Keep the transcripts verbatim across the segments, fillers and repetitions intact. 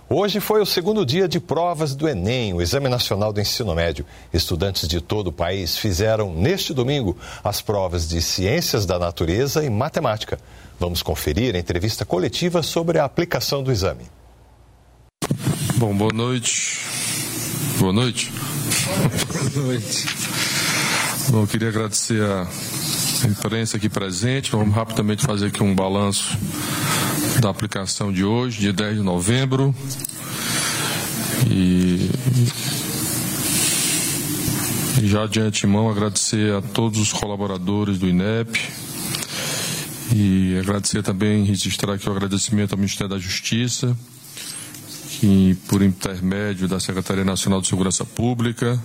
Hoje foi o segundo dia de provas do Enem, o Exame Nacional do Ensino Médio. Estudantes de todo o país fizeram, neste domingo, as provas de Ciências da Natureza e Matemática. Vamos conferir a entrevista coletiva sobre a aplicação do exame. Bom, boa noite. Boa noite. Boa noite. Bom, eu queria agradecer a imprensa aqui presente. Vamos rapidamente fazer aqui um balanço da aplicação de hoje, dia dez de novembro. E, e já de antemão agradecer a todos os colaboradores do INEP e agradecer também, registrar aqui o agradecimento ao Ministério da Justiça, que por intermédio da Secretaria Nacional de Segurança Pública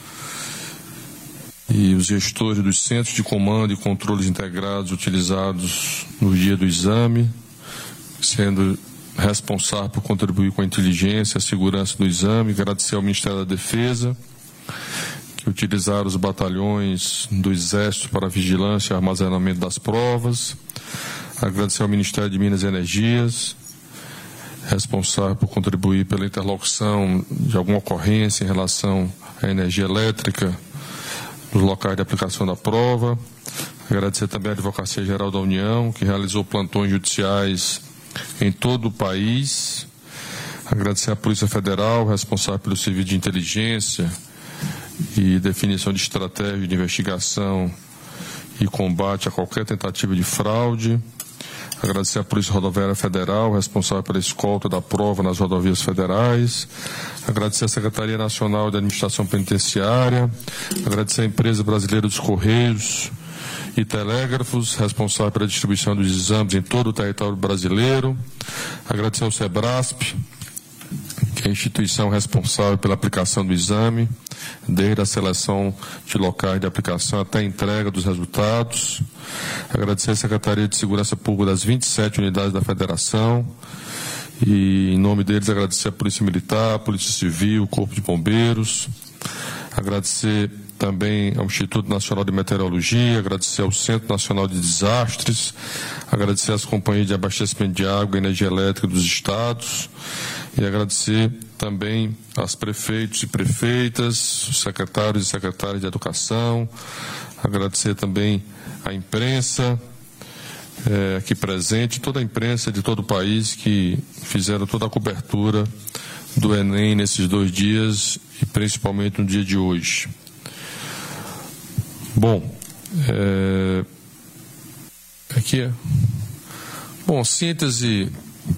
e os gestores dos centros de comando e controles integrados utilizados no dia do exame, sendo responsável por contribuir com a inteligência e a segurança do exame. Agradecer ao Ministério da Defesa, que utilizaram os batalhões do Exército para a vigilância e armazenamento das provas. Agradecer ao Ministério de Minas e Energias, responsável por contribuir pela interlocução de alguma ocorrência em relação à energia elétrica nos locais de aplicação da prova. Agradecer também à Advocacia Geral da União, que realizou plantões judiciais em todo o país. Agradecer à Polícia Federal, responsável pelo serviço de inteligência e definição de estratégia de investigação e combate a qualquer tentativa de fraude. Agradecer à Polícia Rodoviária Federal, responsável pela escolta da prova nas rodovias federais. Agradecer à Secretaria Nacional de Administração Penitenciária. Agradecer à Empresa Brasileira dos Correios e Telégrafos, responsável pela distribuição dos exames em todo o território brasileiro. Agradecer ao SEBRASP, que é a instituição responsável pela aplicação do exame, desde a seleção de locais de aplicação até a entrega dos resultados. Agradecer à Secretaria de Segurança Pública das vinte e sete unidades da Federação. E, em nome deles, agradecer à Polícia Militar, à Polícia Civil, o Corpo de Bombeiros. Agradecer também ao Instituto Nacional de Meteorologia, agradecer ao Centro Nacional de Desastres, agradecer às companhias de abastecimento de água e energia elétrica dos estados e agradecer também aos prefeitos e prefeitas, os secretários e secretárias de educação, agradecer também à imprensa é, aqui presente, toda a imprensa de todo o país que fizeram toda a cobertura do Enem nesses dois dias e principalmente no dia de hoje. Bom, é, aqui é. Bom, síntese,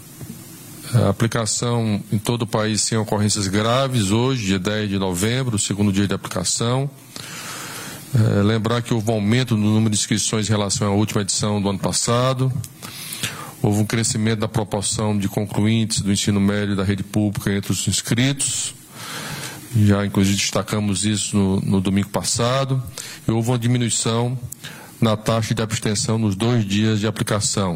a aplicação em todo o país sem ocorrências graves, hoje, dia dez de novembro, segundo dia de aplicação. É, lembrar que houve um aumento no número de inscrições em relação à última edição do ano passado. Houve um crescimento da proporção de concluintes do ensino médio da rede pública entre os inscritos. Já, inclusive, destacamos isso no, no domingo passado. E houve uma diminuição na taxa de abstenção nos dois dias de aplicação.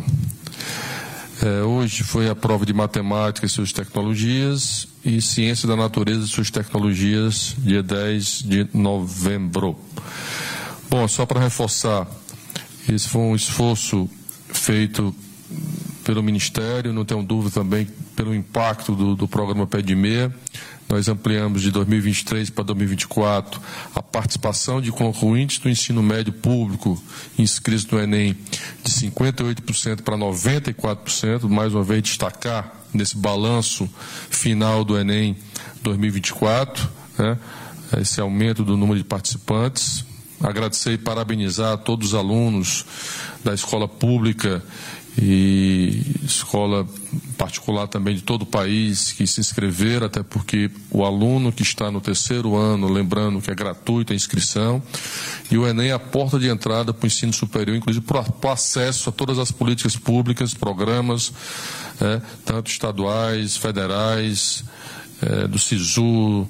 É, hoje foi a prova de matemática e suas tecnologias e ciência da natureza e suas tecnologias, dia dez de novembro. Bom, só para reforçar, esse foi um esforço feito pelo Ministério, não tenho dúvida também pelo impacto do, do programa Pé de Meia. Nós ampliamos de dois mil e vinte e três para dois mil e vinte e quatro a participação de concluintes do ensino médio público inscritos no Enem de cinquenta e oito por cento para noventa e quatro por cento. Mais uma vez destacar nesse balanço final do Enem dois mil e vinte e quatro, né, esse aumento do número de participantes. Agradecer e parabenizar a todos os alunos da escola pública e escola particular também de todo o país que se inscreveram, até porque o aluno que está no terceiro ano, lembrando que é gratuita a inscrição, e o Enem é a porta de entrada para o ensino superior, inclusive para o acesso a todas as políticas públicas, programas, é, tanto estaduais, federais, é, do SISU,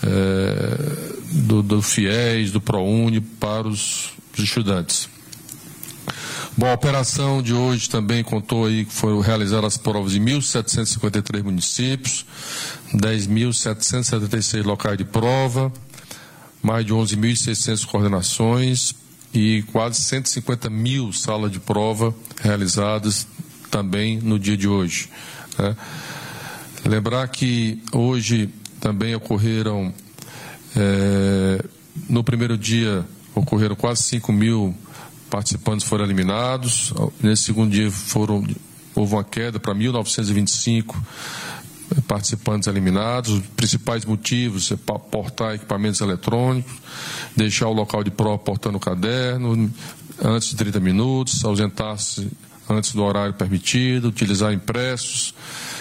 é, do, do FIES, do ProUni, para os, os estudantes. Bom, a operação de hoje também contou aí que foram realizadas as provas em mil setecentos e cinquenta e três municípios, dez mil setecentos e setenta e seis locais de prova, mais de onze mil e seiscentas coordenações e quase cento e cinquenta mil salas de prova realizadas também no dia de hoje, né? Lembrar que hoje também ocorreram, é, no primeiro dia, ocorreram quase cinco mil participantes foram eliminados. Nesse segundo dia foram, houve uma queda para mil novecentos e vinte e cinco participantes eliminados. Os principais motivos é portar equipamentos eletrônicos, deixar o local de prova portando o caderno antes de trinta minutos, ausentar-se antes do horário permitido, utilizar impressos.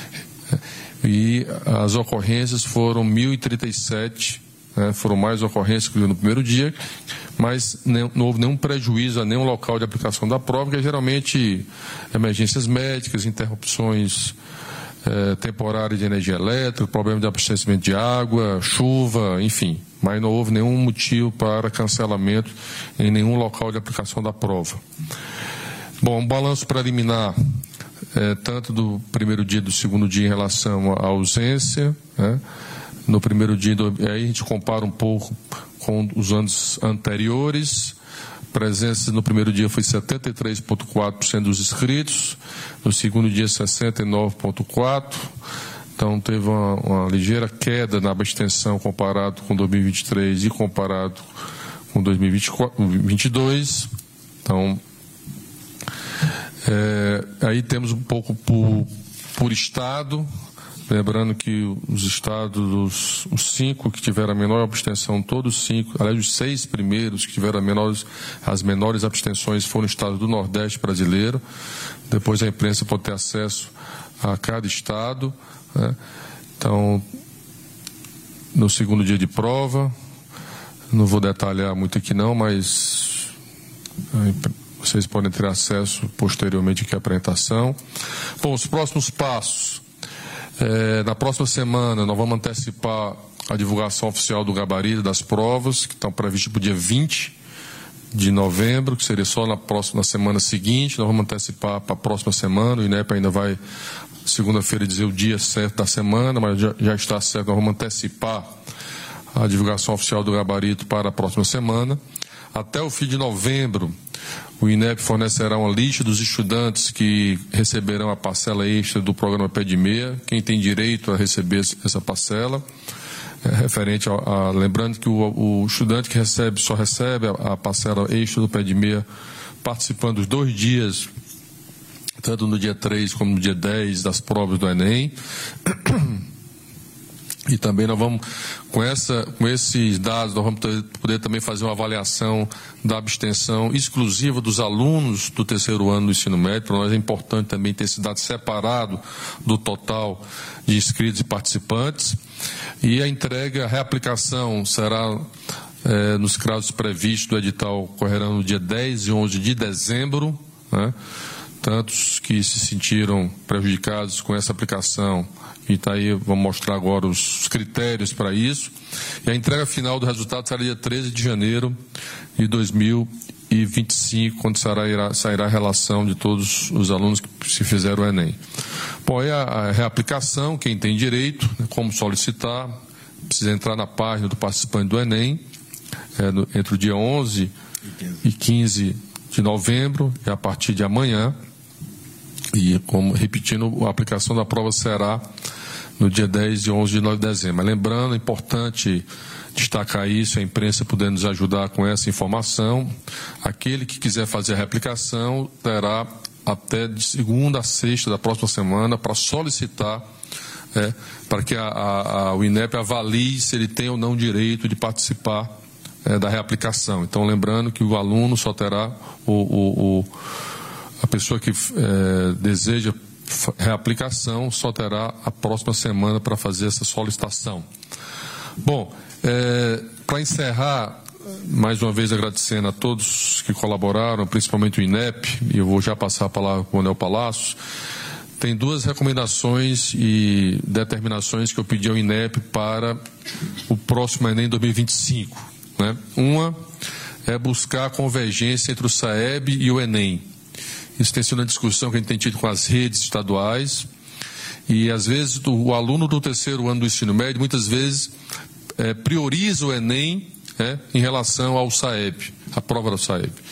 E as ocorrências foram mil e trinta e sete, né, foram mais ocorrências que no primeiro dia, mas não houve nenhum prejuízo a nenhum local de aplicação da prova, que é geralmente emergências médicas, interrupções eh, temporárias de energia elétrica, problema de abastecimento de água, chuva, enfim. Mas não houve nenhum motivo para cancelamento em nenhum local de aplicação da prova. Bom, um balanço preliminar, é, tanto do primeiro dia e do segundo dia em relação à ausência, né? No primeiro dia, aí a gente compara um pouco com os anos anteriores. Presença no primeiro dia foi setenta e três vírgula quatro por cento dos inscritos, no segundo dia sessenta e nove vírgula quatro por cento. Então teve uma, uma ligeira queda na abstenção comparado com dois mil e vinte e três e comparado com dois mil e vinte e dois. Então, é, aí temos um pouco por, por estado, lembrando que os estados, os, os cinco que tiveram a menor abstenção, todos os cinco, aliás, os seis primeiros que tiveram a menores, as menores abstenções foram estados do Nordeste brasileiro. Depois a imprensa pode ter acesso a cada estado, né? Então, no segundo dia de prova, não vou detalhar muito aqui não, mas vocês podem ter acesso posteriormente aqui à apresentação. Bom, os próximos passos. É, na próxima semana nós vamos antecipar a divulgação oficial do gabarito das provas, que estão previstas para o dia vinte de novembro, que seria só na próxima na semana seguinte. Nós vamos antecipar para a próxima semana. O INEP ainda vai, segunda-feira, dizer o dia certo da semana, mas já, já está certo. Nós vamos antecipar a divulgação oficial do gabarito para a próxima semana. Até o fim de novembro, o INEP fornecerá uma lista dos estudantes que receberão a parcela extra do programa Pé de Meia, quem tem direito a receber essa parcela. É, referente a, a, lembrando que o, o estudante que recebe, só recebe a, a parcela extra do Pé de Meia participando dos dois dias, tanto no dia três como no dia dez das provas do Enem. E também nós vamos, com, essa, com esses dados, nós vamos ter, poder também fazer uma avaliação da abstenção exclusiva dos alunos do terceiro ano do ensino médio. Para nós é importante também ter esse dado separado do total de inscritos e participantes. E a entrega, a reaplicação será, é, nos casos previstos do edital, ocorrerão no dia dez e onze de dezembro, né? Tantos que se sentiram prejudicados com essa aplicação, e está aí, vamos mostrar agora os critérios para isso. E a entrega final do resultado será dia treze de janeiro de dois mil e vinte e cinco, quando sairá, sairá a relação de todos os alunos que se fizeram o Enem. Bom, aí a, a reaplicação, quem tem direito, né, como solicitar, precisa entrar na página do participante do Enem, é, no, entre o dia onze e quinze de novembro, e a partir de amanhã. E, como repetindo, a aplicação da prova será no dia dez e onze de dezembro. Mas lembrando, é importante destacar isso, a imprensa podendo nos ajudar com essa informação. Aquele que quiser fazer a reaplicação terá até de segunda a sexta da próxima semana para solicitar, é, para que a, a, a, o INEP avalie se ele tem ou não direito de participar é, da reaplicação. Então, lembrando que o aluno só terá o... o, o a pessoa que é, deseja reaplicação só terá a próxima semana para fazer essa solicitação. Bom, é, para encerrar, mais uma vez agradecendo a todos que colaboraram, principalmente o INEP, e eu vou já passar a palavra para o Anel Palácios. Tem duas recomendações e determinações que eu pedi ao INEP para o próximo Enem dois mil e vinte e cinco. Né? Uma é buscar a convergência entre o SAEB e o Enem. Isso tem sido uma discussão que a gente tem tido com as redes estaduais, e às vezes o, o aluno do terceiro ano do ensino médio muitas vezes é, prioriza o Enem é, em relação ao SAEB, a prova do SAEB.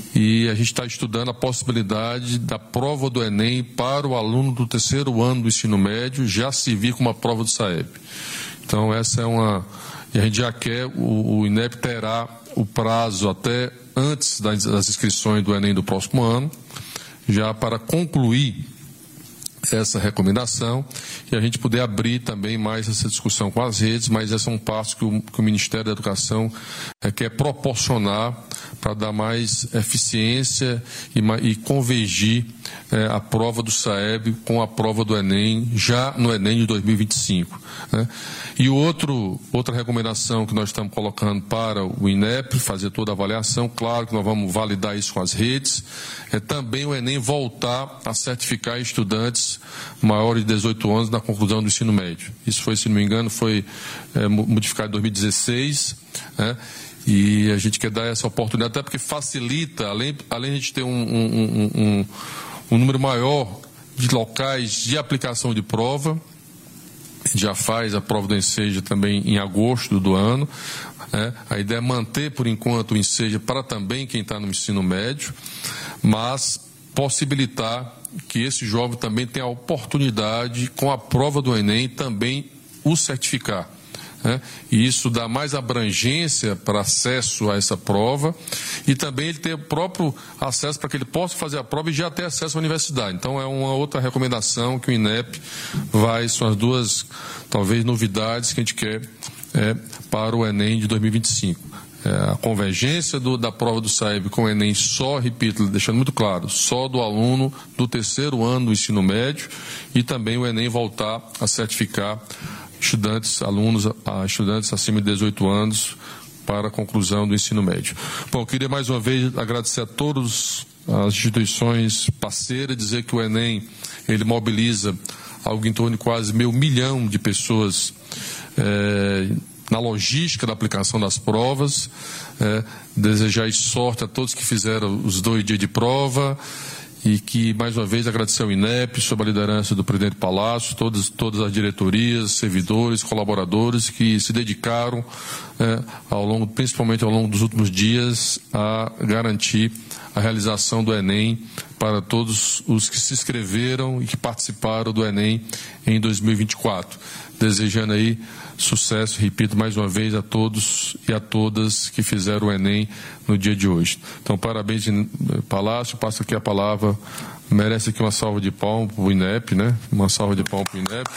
e a gente está estudando a possibilidade da prova do Enem para o aluno do terceiro ano do ensino médio já servir como uma prova do SAEB. Então, essa é uma... E a gente já quer, o, o INEP terá o prazo até antes das, das inscrições do Enem do próximo ano, já para concluir essa recomendação e a gente poder abrir também mais essa discussão com as redes, mas esse é um passo que o, que o Ministério da Educação é, quer proporcionar para dar mais eficiência e, e convergir é, a prova do SAEB com a prova do Enem, já no Enem de dois mil e vinte e cinco. Né? E outro, outra recomendação que nós estamos colocando para o INEP, fazer toda a avaliação, claro que nós vamos validar isso com as redes, é também o Enem voltar a certificar estudantes maiores de dezoito anos na conclusão do ensino médio. Isso foi, se não me engano, foi é, modificado em dois mil e dezesseis, né? E a gente quer dar essa oportunidade, até porque facilita, além, além de a gente ter um, um, um, um número maior de locais de aplicação de prova, já faz a prova do Enseja também em agosto do ano, né? A ideia é manter por enquanto o Enseja para também quem está no ensino médio, mas possibilitar que esse jovem também tenha a oportunidade, com a prova do Enem, também o certificar. Né? E isso dá mais abrangência para acesso a essa prova e também ele ter o próprio acesso para que ele possa fazer a prova e já ter acesso à universidade. Então é uma outra recomendação que o INEP vai, são as duas talvez novidades que a gente quer é, para o Enem de dois mil e vinte e cinco. É, a convergência do, da prova do SAEB com o Enem só, repito, deixando muito claro, só do aluno do terceiro ano do ensino médio e também o Enem voltar a certificar estudantes, alunos, a estudantes acima de dezoito anos para a conclusão do ensino médio. Bom, eu queria mais uma vez agradecer a todas as instituições parceiras, dizer que o Enem, ele mobiliza algo em torno de quase meio milhão de pessoas é, na logística da aplicação das provas, é, desejar sorte a todos que fizeram os dois dias de prova, e que, mais uma vez, agradecer ao INEP, sob a liderança do presidente Palácio, todas, todas as diretorias, servidores, colaboradores que se dedicaram, é, ao longo, principalmente ao longo dos últimos dias, a garantir a realização do Enem para todos os que se inscreveram e que participaram do Enem em dois mil e vinte e quatro. Desejando aí sucesso, repito mais uma vez, a todos e a todas que fizeram o Enem no dia de hoje. Então, parabéns, Palácio, passo aqui a palavra, merece aqui uma salva de palmas para o INEP, né? Uma salva de palmas para o INEP.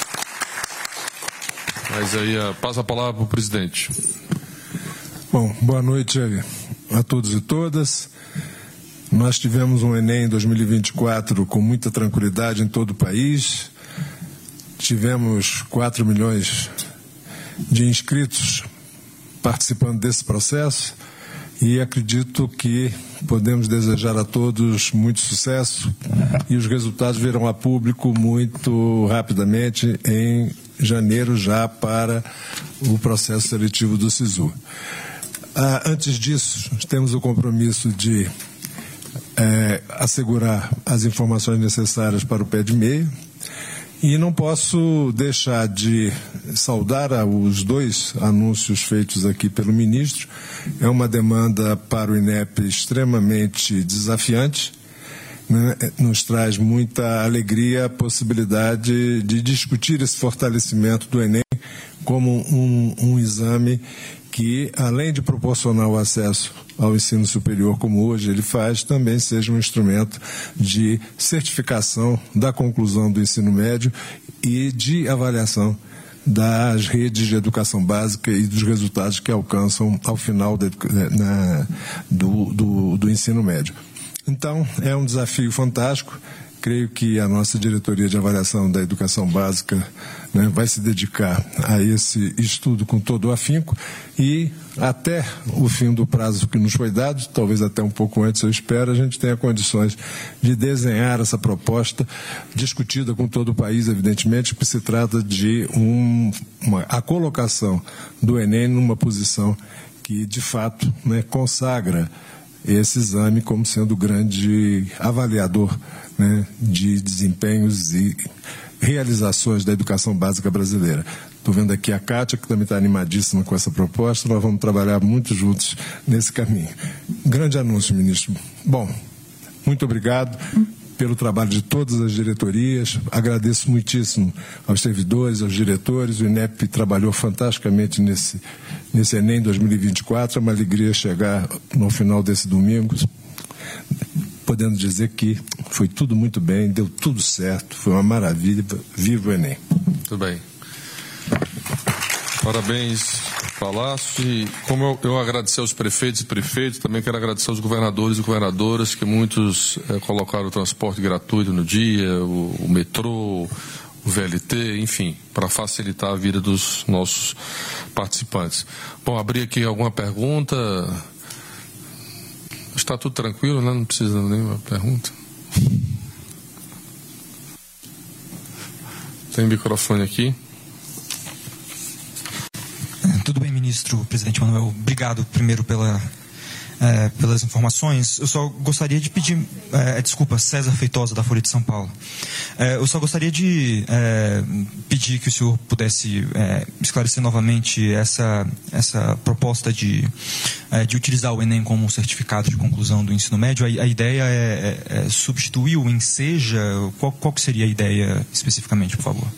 Mas aí, passa a palavra para o presidente. Bom, boa noite a todos e todas. Nós tivemos um Enem em dois mil e vinte e quatro com muita tranquilidade em todo o país. Tivemos quatro milhões de inscritos participando desse processo e acredito que podemos desejar a todos muito sucesso e os resultados virão a público muito rapidamente em janeiro já para o processo seletivo do SISU. Ah, antes disso, temos o compromisso de é, assegurar as informações necessárias para o pé de meia. E não posso deixar de saudar os dois anúncios feitos aqui pelo ministro. É uma demanda para o INEP extremamente desafiante, né? Nos traz muita alegria a possibilidade de discutir esse fortalecimento do Enem como um, um exame que, além de proporcionar o acesso ao ensino superior, como hoje ele faz, também seja um instrumento de certificação da conclusão do ensino médio e de avaliação das redes de educação básica e dos resultados que alcançam ao final de, na, do, do, do ensino médio. Então, é um desafio fantástico. Creio que a nossa diretoria de avaliação da educação básica, né, vai se dedicar a esse estudo com todo o afinco e até o fim do prazo que nos foi dado, talvez até um pouco antes, eu espero, a gente tenha condições de desenhar essa proposta discutida com todo o país, evidentemente, porque se trata de um, uma, a colocação do Enem numa posição que, de fato, né, consagra esse exame como sendo o grande avaliador, né, de desempenhos e realizações da educação básica brasileira. Estou vendo aqui a Kátia, que também está animadíssima com essa proposta. Nós vamos trabalhar muito juntos nesse caminho. Grande anúncio, ministro. Bom, muito obrigado pelo trabalho de todas as diretorias. Agradeço muitíssimo aos servidores, aos diretores. O INEP trabalhou fantasticamente nesse, nesse Enem dois mil e vinte e quatro. É uma alegria chegar no final desse domingo, podendo dizer que foi tudo muito bem, deu tudo certo, foi uma maravilha. Viva o Enem. Muito bem. Parabéns, Palácio. E como eu, eu agradecer aos prefeitos e prefeitos, também quero agradecer aos governadores e governadoras, que muitos é, colocaram o transporte gratuito no dia, o, o metrô, o V L T, enfim, para facilitar a vida dos nossos participantes. Bom, abrir aqui alguma pergunta. Está tudo tranquilo, né? Não precisa de nenhuma pergunta. Tem microfone aqui. Tudo bem, ministro, presidente Manuel. Obrigado primeiro pela, é, pelas informações. Eu só gostaria de pedir, é, desculpa, César Feitosa, da Folha de São Paulo. É, eu só gostaria de é, pedir que o senhor pudesse é, esclarecer novamente essa, essa proposta de, é, de utilizar o Enem como certificado de conclusão do ensino médio. A, a ideia é, é, é substituir o Enseja? Qual, qual que seria a ideia especificamente, por favor?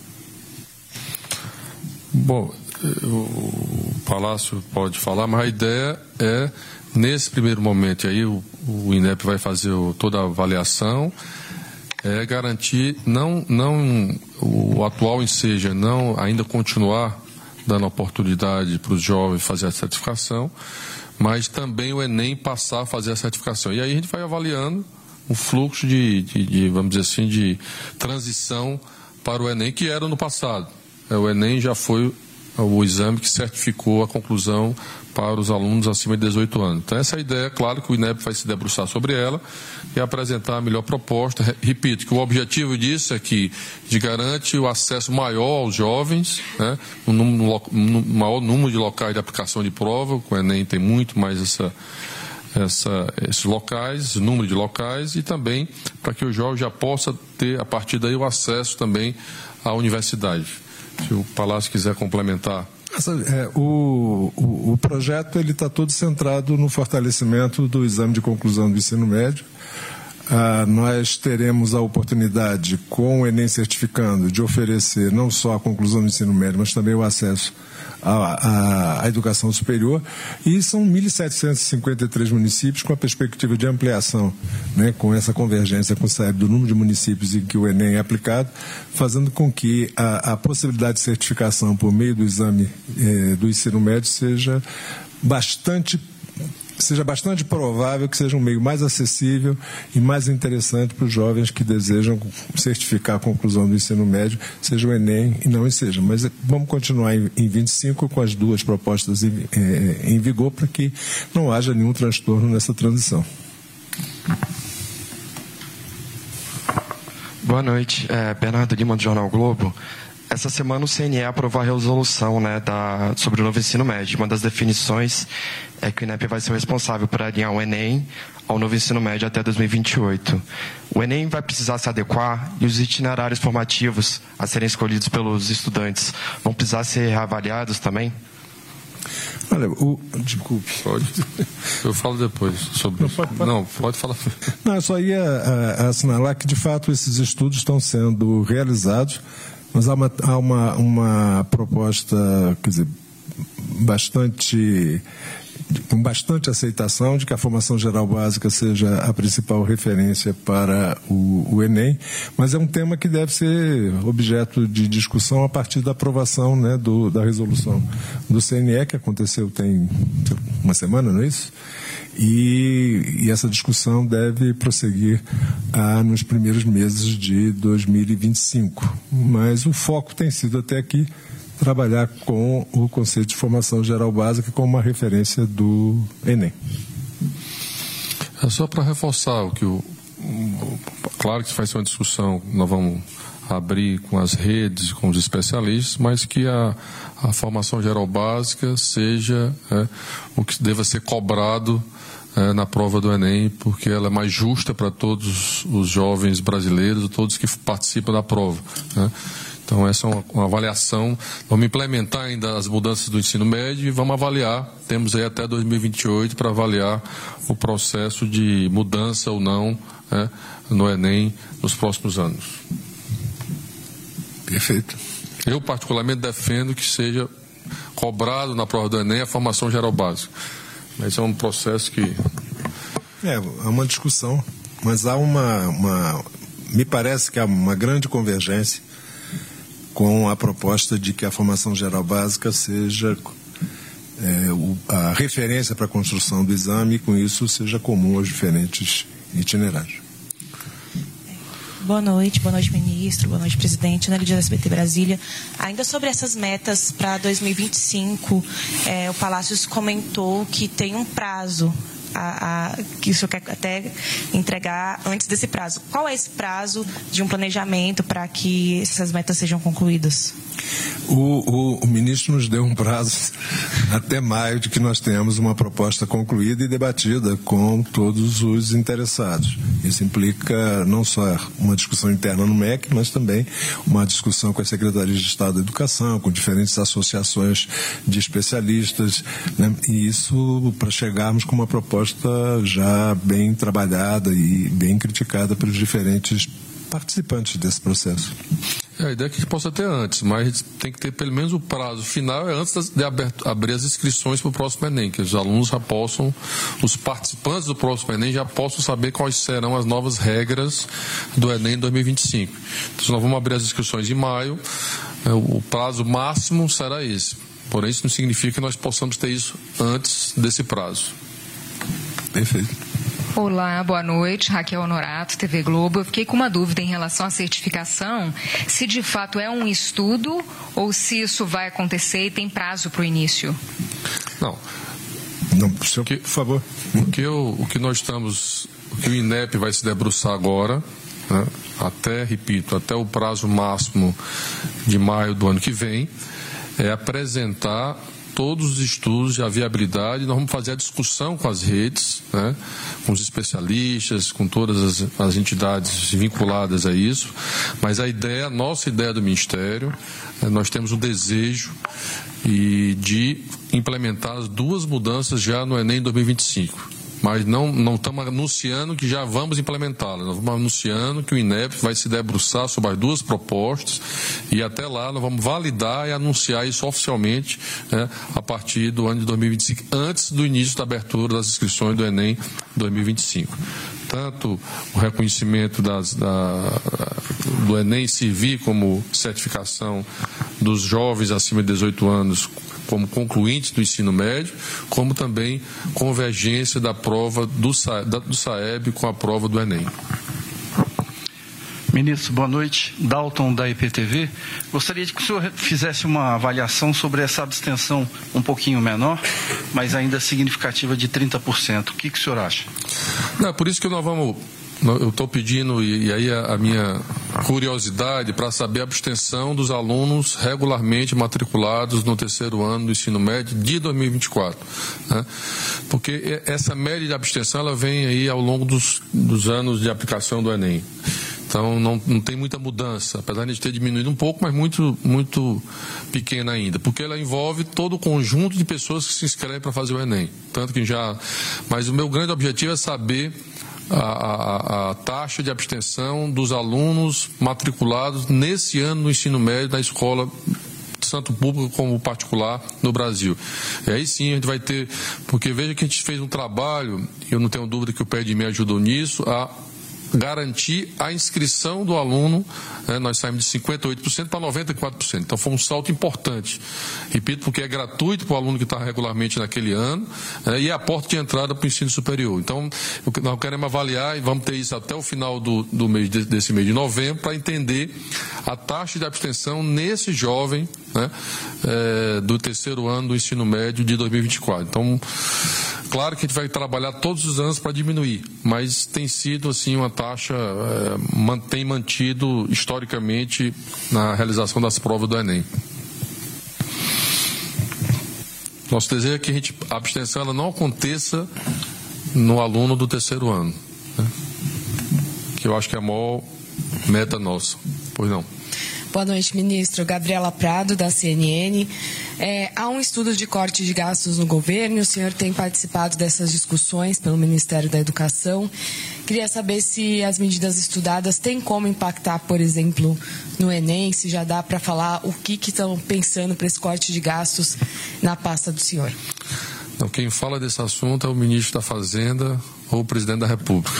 Bom, o Palácio pode falar, mas a ideia é, nesse primeiro momento, aí o, o INEP vai fazer o, toda a avaliação, é garantir, não, não o atual Enseja, não ainda continuar dando oportunidade para os jovens fazer a certificação, mas também o Enem passar a fazer a certificação. E aí a gente vai avaliando o fluxo de, de, de vamos dizer assim, de transição para o Enem, que era no passado. O Enem já foi o exame que certificou a conclusão para os alunos acima de dezoito anos. Então, essa é a ideia, claro que o INEP vai se debruçar sobre ela e apresentar a melhor proposta. Repito que o objetivo disso é que de garante o acesso maior aos jovens, né, um, número, um maior número de locais de aplicação de prova, o Enem tem muito mais essa, essa, esses locais, o número de locais, e também para que o jovem já possa ter, a partir daí, o acesso também à universidade. Se o Palácio quiser complementar. Essa, é, o, o, o projeto está todo centrado no fortalecimento do exame de conclusão do ensino médio. Ah, nós teremos a oportunidade, com o Enem certificando, de oferecer não só a conclusão do ensino médio, mas também o acesso à, à, à educação superior. E são mil setecentos e cinquenta e três municípios com a perspectiva de ampliação, né, com essa convergência com o S E B do número de municípios em que o Enem é aplicado, fazendo com que a, a possibilidade de certificação por meio do exame eh, do ensino médio seja bastante seja bastante provável que seja um meio mais acessível e mais interessante para os jovens que desejam certificar a conclusão do ensino médio, seja o Enem e não o Enseja. Mas vamos continuar em, em vinte e cinco com as duas propostas em, eh, em vigor para que não haja nenhum transtorno nessa transição. Boa noite, é, Bernardo Lima, do Jornal Globo. Essa semana o C N E aprovou a resolução, né, da, sobre o novo ensino médio. Uma das definições é que o INEP vai ser o responsável por alinhar o Enem ao novo ensino médio até dois mil e vinte e oito. O Enem vai precisar se adequar e os itinerários formativos a serem escolhidos pelos estudantes vão precisar ser reavaliados também? Olha, o... Desculpe. Pode. Eu falo depois sobre não, isso. pode, pode. Não, pode falar. Não, eu só ia a, a assinalar que, de fato, esses estudos estão sendo realizados, mas há uma, há uma, uma proposta, quer dizer, bastante, com bastante aceitação de que a formação geral básica seja a principal referência para o, o Enem, mas é um tema que deve ser objeto de discussão a partir da aprovação, né, do, da resolução do C N E, que aconteceu tem uma semana, não é isso? E, e essa discussão deve prosseguir ah, nos primeiros meses de dois mil e vinte e cinco. Mas o foco tem sido até aqui trabalhar com o conceito de formação geral básica como uma referência do Enem. É só para reforçar o que o, o... Claro que vai ser uma discussão, nós vamos abrir com as redes, com os especialistas, mas que a, a formação geral básica seja é, o que deva ser cobrado é, na prova do Enem, porque ela é mais justa para todos os jovens brasileiros, todos que participam da prova, né? Então, essa é uma, uma avaliação. Vamos implementar ainda as mudanças do ensino médio e vamos avaliar. Temos aí até dois mil e vinte e oito para avaliar o processo de mudança ou não, né, no Enem nos próximos anos. Perfeito. Eu, particularmente, defendo que seja cobrado na prova do Enem a formação geral básica. Mas é um processo que... É, é uma discussão, mas há uma, uma... Me parece que há uma grande convergência com a proposta de que a formação geral básica seja é, o, a referência para a construção do exame e, com isso, seja comum aos diferentes itinerários. Boa noite, boa noite, ministro, boa noite, presidente. Ana Lídia da S B T Brasília. Ainda sobre essas metas para dois mil e vinte e cinco, é, o Palácios comentou que tem um prazo, a, a, que o senhor quer até entregar antes desse prazo. Qual é esse prazo de um planejamento para que essas metas sejam concluídas? O, o, o ministro nos deu um prazo até maio de que nós tenhamos uma proposta concluída e debatida com todos os interessados. Isso implica não só uma discussão interna no M E C, mas também uma discussão com as secretarias de Estado da Educação, com diferentes associações de especialistas, né? E isso para chegarmos com uma proposta já bem trabalhada e bem criticada pelos diferentes participantes desse processo. É, a ideia é que a gente possa ter antes, mas tem que ter pelo menos o prazo final é antes de aberto, abrir as inscrições para o próximo Enem, que os alunos já possam, os participantes do próximo Enem já possam saber quais serão as novas regras do Enem dois mil e vinte e cinco. Então, nós vamos abrir as inscrições em maio, o prazo máximo será esse. Porém, isso não significa que nós possamos ter isso antes desse prazo. Perfeito. Olá, boa noite. Raquel Honorato, T V Globo. Eu fiquei com uma dúvida em relação à certificação, se de fato é um estudo ou se isso vai acontecer e tem prazo para o início. Não. Não, senhor, que, por favor. O que, eu, o que nós estamos, o que o INEP vai se debruçar agora, né, até, repito, até o prazo máximo de maio do ano que vem, é apresentar todos os estudos de viabilidade. Nós vamos fazer a discussão com as redes, né, com os especialistas, com todas as, as entidades vinculadas a isso, mas a ideia, a nossa ideia do Ministério, é, nós temos um desejo e de implementar as duas mudanças já no Enem dois mil e vinte e cinco. Mas não, não estamos anunciando que já vamos implementá-la. Nós vamos anunciando que o INEP vai se debruçar sobre as duas propostas e até lá nós vamos validar e anunciar isso oficialmente, né, a partir do ano de dois mil e vinte e cinco, antes do início da abertura das inscrições do Enem dois mil e vinte e cinco. Tanto o reconhecimento das, da, do Enem servir como certificação dos jovens acima de dezoito anos como concluintes do ensino médio, como também convergência da prova do, do SAEB com a prova do Enem. Ministro, boa noite. Dalton, da I P T V. Gostaria de que o senhor fizesse uma avaliação sobre essa abstenção um pouquinho menor, mas ainda significativa de trinta por cento. O que, que o senhor acha? Não, é por isso que nós vamos... Eu estou pedindo, e, e aí a, a minha curiosidade para saber a abstenção dos alunos regularmente matriculados no terceiro ano do ensino médio de dois mil e vinte e quatro. Né? Porque essa média de abstenção ela vem aí ao longo dos, dos anos de aplicação do Enem. Então não, não tem muita mudança, apesar de a gente ter diminuído um pouco, mas muito, muito pequena ainda, porque ela envolve todo o conjunto de pessoas que se inscrevem para fazer o Enem. Tanto que já. Mas o meu grande objetivo é saber A, a, a taxa de abstenção dos alunos matriculados nesse ano no ensino médio na escola, tanto público como particular, no Brasil. E aí sim a gente vai ter, porque veja que a gente fez um trabalho, eu não tenho dúvida que o P E D me ajudou nisso, a garantir a inscrição do aluno, né, nós saímos de cinquenta e oito por cento para noventa e quatro por cento, então foi um salto importante, repito, porque é gratuito para o aluno que está regularmente naquele ano, né, e é a porta de entrada para o ensino superior. Então nós queremos avaliar e vamos ter isso até o final do, do mês, desse mês de novembro, para entender a taxa de abstenção nesse jovem, né, é, do terceiro ano do ensino médio de dois mil e vinte e quatro. Então, claro que a gente vai trabalhar todos os anos para diminuir, mas tem sido assim uma taxa, é, mantém mantido historicamente na realização das provas do Enem. Nosso desejo é que a, gente, a abstenção ela não aconteça no aluno do terceiro ano, né? Que eu acho que é a maior meta nossa. Pois não. Boa noite, ministro. Gabriela Prado, da C N N. É, há um estudo de corte de gastos no governo, o senhor tem participado dessas discussões pelo Ministério da Educação. Queria saber se as medidas estudadas têm como impactar, por exemplo, no Enem, se já dá para falar o que que estão pensando para esse corte de gastos na pasta do senhor. Então, quem fala desse assunto é o ministro da Fazenda ou o presidente da República.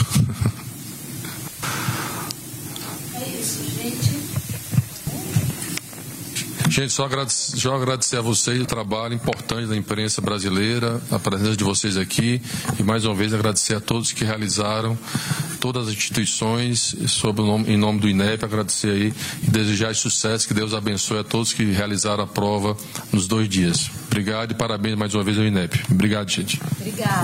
Gente, só agradecer, só agradecer a vocês o trabalho importante da imprensa brasileira, a presença de vocês aqui e, mais uma vez, agradecer a todos que realizaram, todas as instituições, sob o nome, em nome do I N E P, agradecer aí e desejar sucesso, que Deus abençoe a todos que realizaram a prova nos dois dias. Obrigado e parabéns mais uma vez ao I N E P. Obrigado, gente. Obrigada.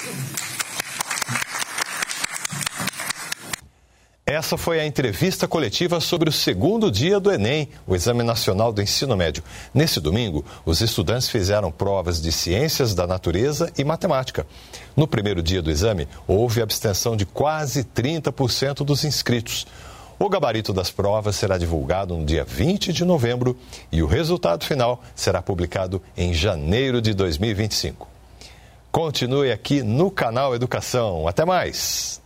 Essa foi a entrevista coletiva sobre o segundo dia do Enem, o Exame Nacional do Ensino Médio. Nesse domingo, os estudantes fizeram provas de Ciências da Natureza e Matemática. No primeiro dia do exame, houve abstenção de quase trinta por cento dos inscritos. O gabarito das provas será divulgado no dia vinte de novembro e o resultado final será publicado em janeiro de dois mil e vinte e cinco. Continue aqui no canal Educação. Até mais!